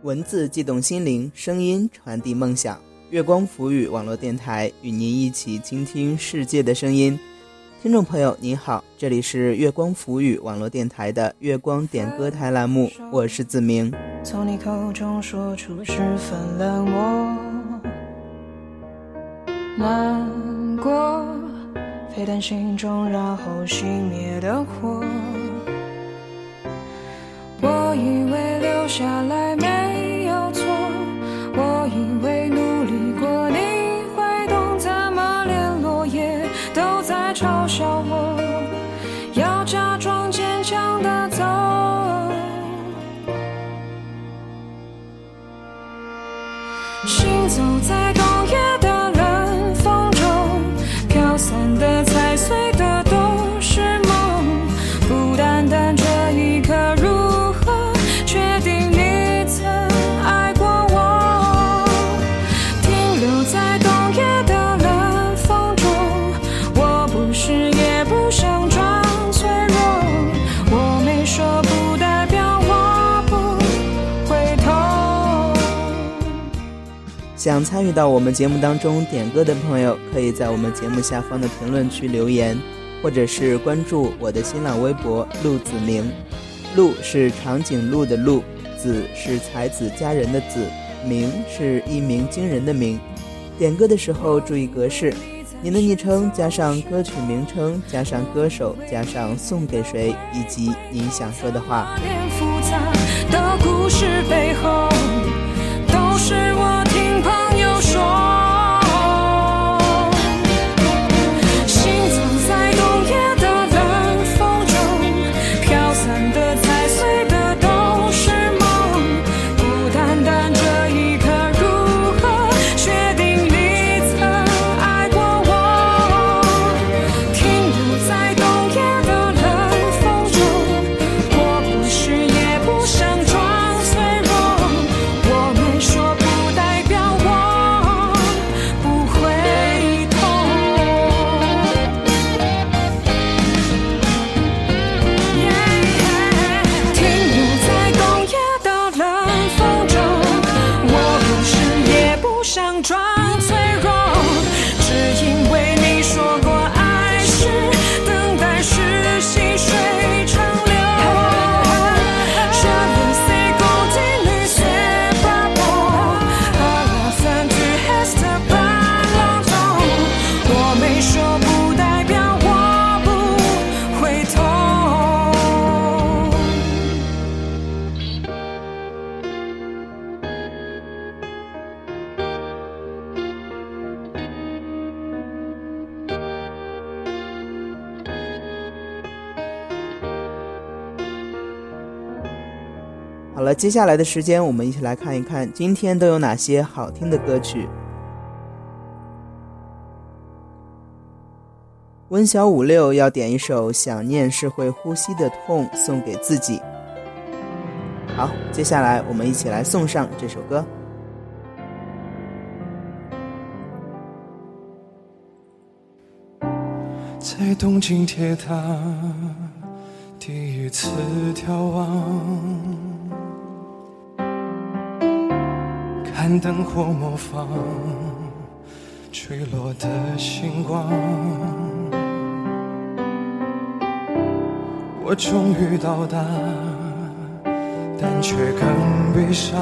文字悸动心灵，声音传递梦想。月光浮语网络电台与您一起倾听世界的声音。听众朋友您好，这里是月光浮语网络电台的月光点歌台栏目，我是子明。 从你口中说出十分冷漠，难过沸腾心中然后熄灭的火，我以为留下来没有错，我以为努力过你会懂，怎么连落叶都在嘲笑我，要假装坚强的走，行走在冬夜的冷风中，飘散的踩碎的都是梦，孤单单这一刻如何确定你曾爱过我，停留在冬夜的冷风中，我不是也不想装脆弱，我没说不代表我不回头。 想参与到我们节目当中点歌的朋友，可以在我们节目下方的评论区留言，或者是关注我的新浪微博陆子明。陆是长颈鹿的鹿，子是才子佳人的子，明是一鸣惊人的鸣。点歌的时候注意格式，您的昵称加上歌曲名称加上歌手加上送给谁以及您想说的话。 复杂的故事背后，都是我听朋友说，行走在冬夜的冷风中，飘散的踩碎的都是梦，孤单单这一刻如何确定你曾爱过我，停留在冬夜的冷风中，我不是也不想装脆弱，我没说不代表我不回头，停留在冬夜的冷风中，我不是也不想装脆弱，只因为你说过爱是等待是细水长流，je ne sais continuer c'est pas bon à la fin tu restes pas longtemps，我没说不代表我不回头。 好了，接下来的时间我们一起来看一看今天都有哪些好听的歌曲。温小56要点一首《想念是会呼吸的痛》送给自己。好，接下来我们一起来送上这首歌。 在东京铁塔第一次眺望，看灯火模仿坠落的星光，我终于到达，但却更悲伤，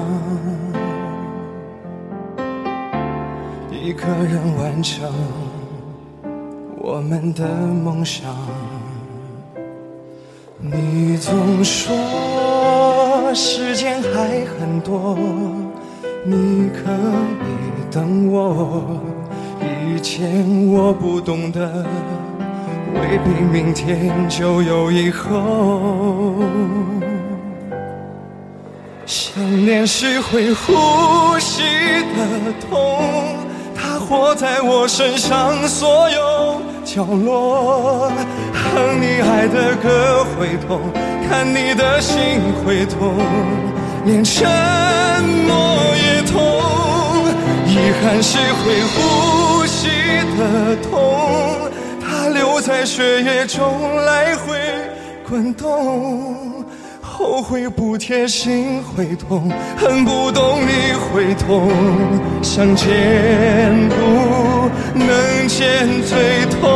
一个人完成我们的梦想。你总说时间还很多，你可以等我，以前我不懂得，未必明天就有以后。想念是会呼吸的痛，它活在我身上所有角落，哼你爱的歌会痛，看你的心会痛，连沉默也痛。遗憾是会呼吸的痛，它留在血液中来回滚动。 后悔不贴心会痛，恨不懂你会痛，想见不能见最痛，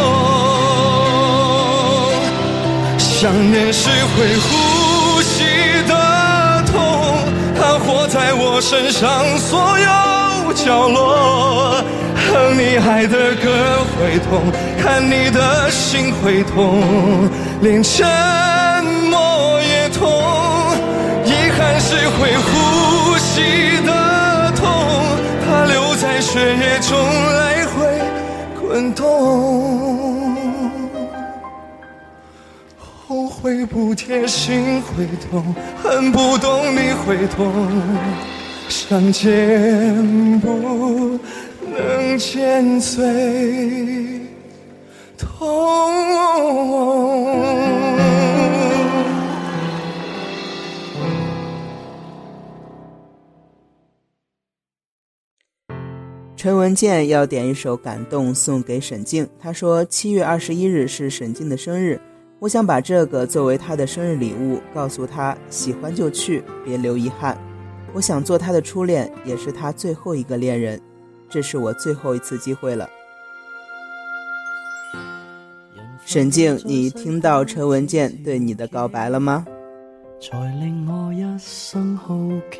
想念是会呼吸的痛，它活在我身上所有角落，哼你爱的歌会痛，看你的心会痛，连沉默也痛，遗憾是会呼吸的痛，它留在血液中来回滚动，后悔不贴心会痛，恨不懂你会痛，想见不能见最痛。 陈文健要点一首《感动》送给沈静，他说7月21日是沈静的生日，我想把这个作为他的生日礼物，告诉他喜欢就去，别留遗憾。我想做他的初恋，也是他最后一个恋人，这是我最后一次机会了。沈静，你听到陈文健对你的告白了吗？ 才令我一生好奇，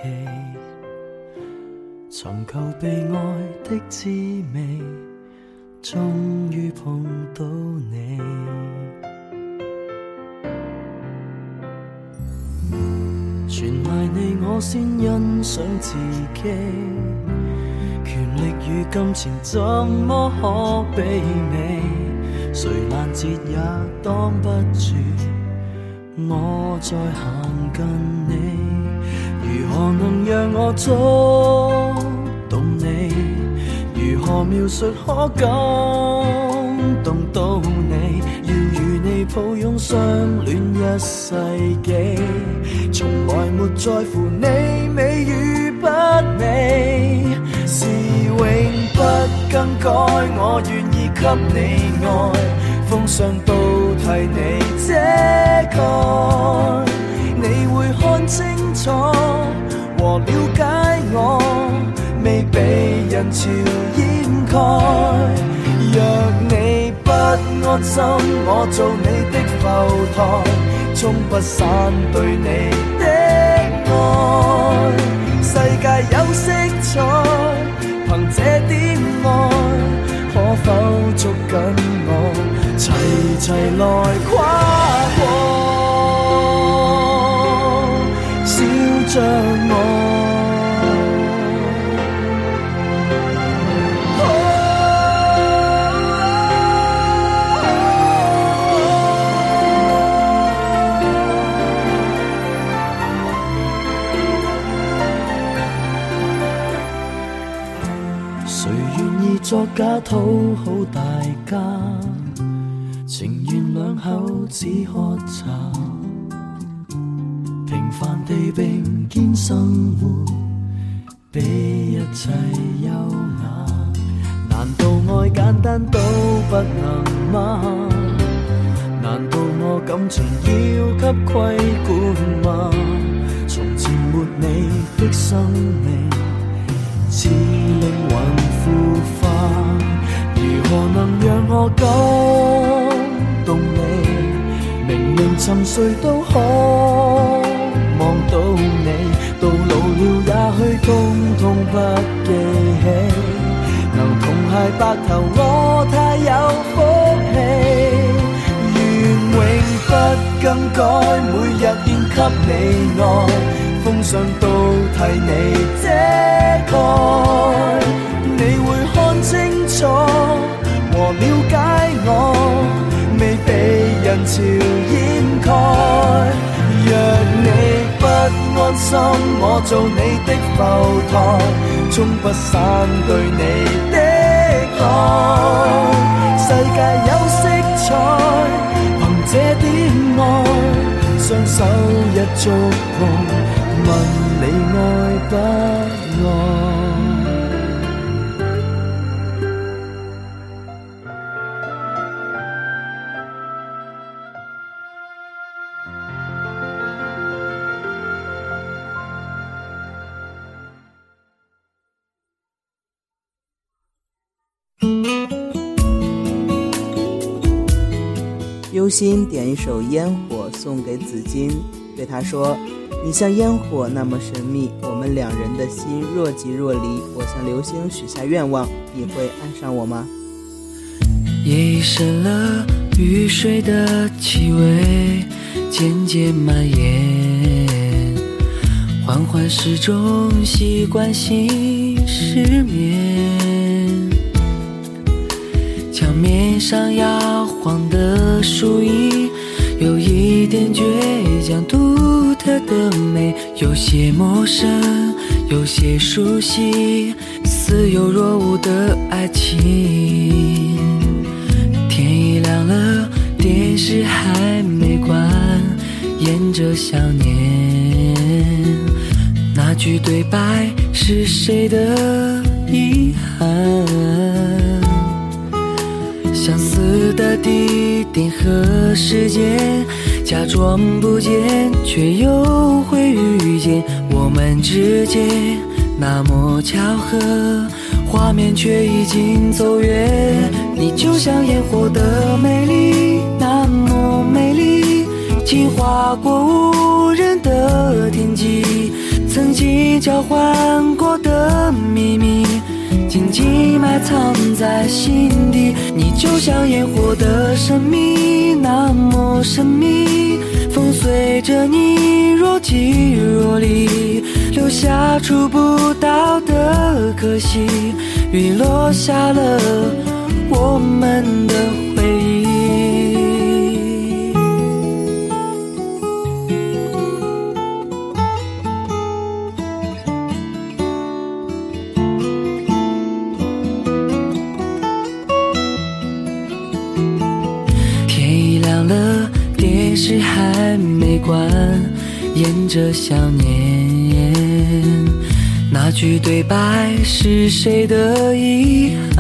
尋求被愛的滋味，終於碰到你。全賴你我先欣賞自己，權力與金錢怎麼可媲美？誰攔截也擋不住我再行近你。如何能讓我觸動你？如何描述可感動到你？要與你抱擁相戀一世紀，從來沒在乎你美與不美，是永不更改。我願意給你愛，奉上都替你遮蓋，你會看清楚和了解我，未被人潮掩蓋。若你不安心，我做你的浮台，衝不散對你的愛。世界有色彩，憑這點愛，可否捉緊我，齊齊來跨過，笑着我。作假討好大家，情願兩口只喝茶，平凡地並肩生活，比一切優雅。難道愛簡單都不能嗎？難道我感情要給規管嗎？從前沒你的生命，似靈魂腐化，如何能讓我感動你？明明沉睡都可望到你，到老了也許通通不記起，能同偕白頭我太有福氣，願永不更改，每日獻給你愛，奉上都替你遮蓋，你會看清楚和了解我，未被人潮掩蓋。若你不安心，我做你的浮台，衝不散對你的愛。世界有色彩，憑這點愛，雙手一觸碰，問你愛不愛？ 忧心点一首《烟火》送给紫金，对他说：你像烟火那么神秘，我们两人的心若即若离。我向流星许下愿望，你会爱上我吗？ 夜已深了，雨水的气味渐渐蔓延，缓缓时钟习惯性失眠，墙面上摇晃的树影有一点倔强，独特的美，有些陌生，有些熟悉，似有若无的爱情。天已亮了，电视还没关，演着想念，那句对白是谁的遗憾？相似的地点和时间，假装不见，却又会遇见。我们之间那么巧合，画面却已经走远。你就像烟火的美丽，那么美丽，轻划过无人的天际，曾经交换过的秘密，紧紧埋藏在心底。你就像烟火的神秘，那么神秘，风随着你若即若离，留下触不到的可惜，雨落下了我们的回忆。电视还没关，演着想念，那句对白是谁的遗憾？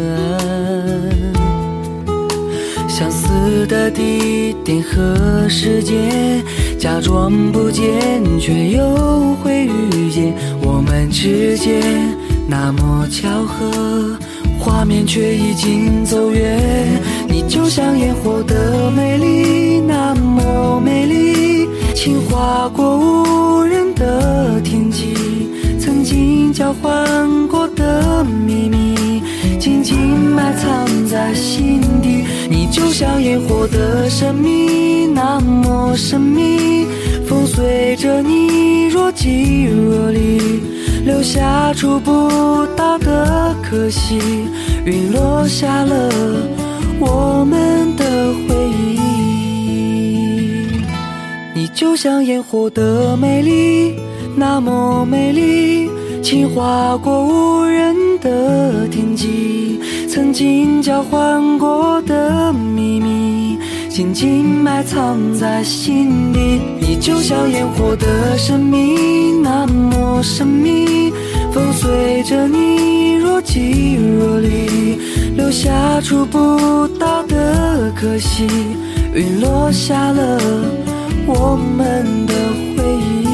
相似的地点和时间，假装不见，却又会遇见。我们之间那么巧合，画面却已经走远。你就像烟火的美丽，那么美丽，轻划过无人的天际，曾经交换过的秘密，紧紧埋藏在心底。你就像烟火的神秘，那么神秘，风随着你若即若离，留下触不到的可惜，云落下了我们的回忆。你就像烟火的美丽，那么美丽，轻划过无人的天际，曾经交换过的秘密，紧紧埋藏在心底。你就像烟火的神秘，那么神秘，风随着你若即若离，留下触不到的可惜，云落下了我们的回忆。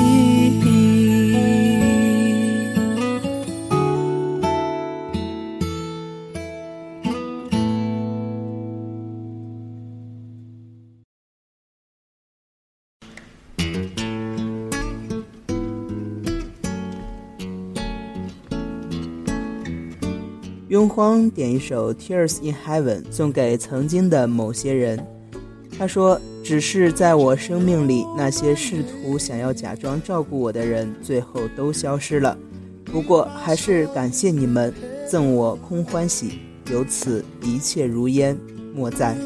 雍荒点一首 Tears in Heaven 送给曾经的某些人。他说，只是在我生命里，那些试图想要假装照顾我的人最后都消失了，不过还是感谢你们赠我空欢喜，由此一切如烟，莫在。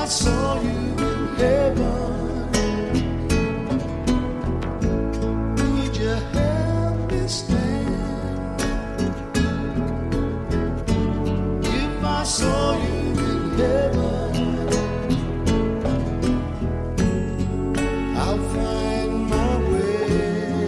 saw you in heaven, would you help me stand? If I saw you in heaven, I'll find my way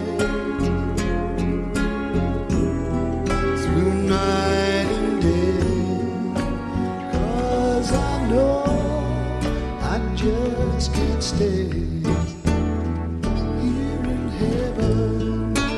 through night and day, 'cause I know I just can't stay here in heaven.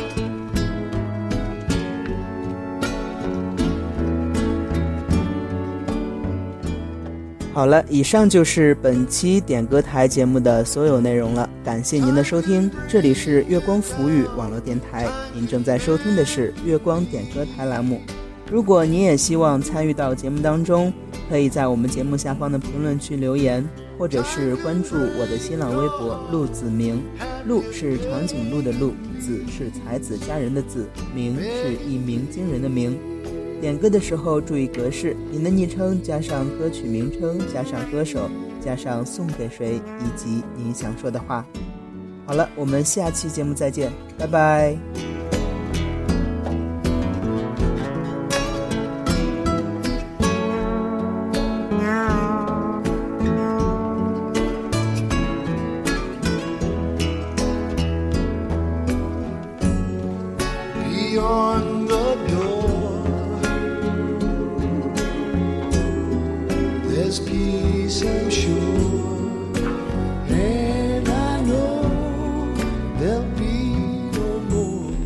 好了，以上就是本期点歌台节目的所有内容了，感谢您的收听，这里是月光浮语网络电台，您正在收听的是月光点歌台栏目。如果您也希望参与到节目当中，可以在我们节目下方的评论区留言，或者是关注我的新浪微博陆子明，陆是长颈鹿的鹿，子是才子佳人的子，明是一鸣惊人的鸣。点歌的时候注意格式，您的昵称加上歌曲名称加上歌手加上送给谁以及您想说的话。好了，我们下期节目再见，拜拜。 Beyond the door, there's peace I'm sure, and I know there'll be no more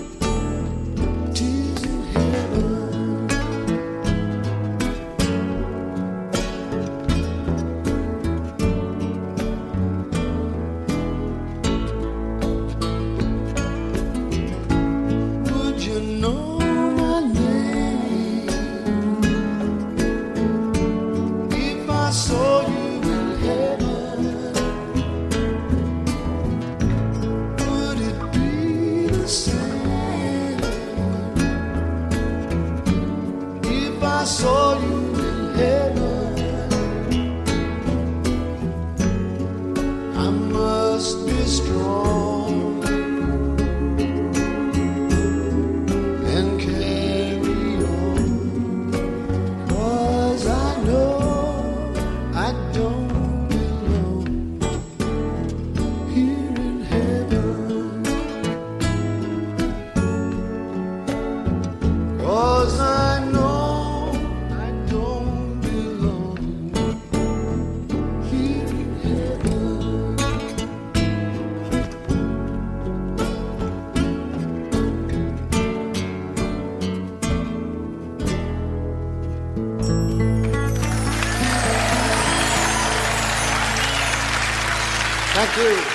tears in heaven. Would you know my name if I saw you in heaven? Would it be the same if I saw you in heaven? I must be strong and carry on, 'cause I know I don't belong here in heaven, 'cause I know I don't belong here in heaven. Thank you.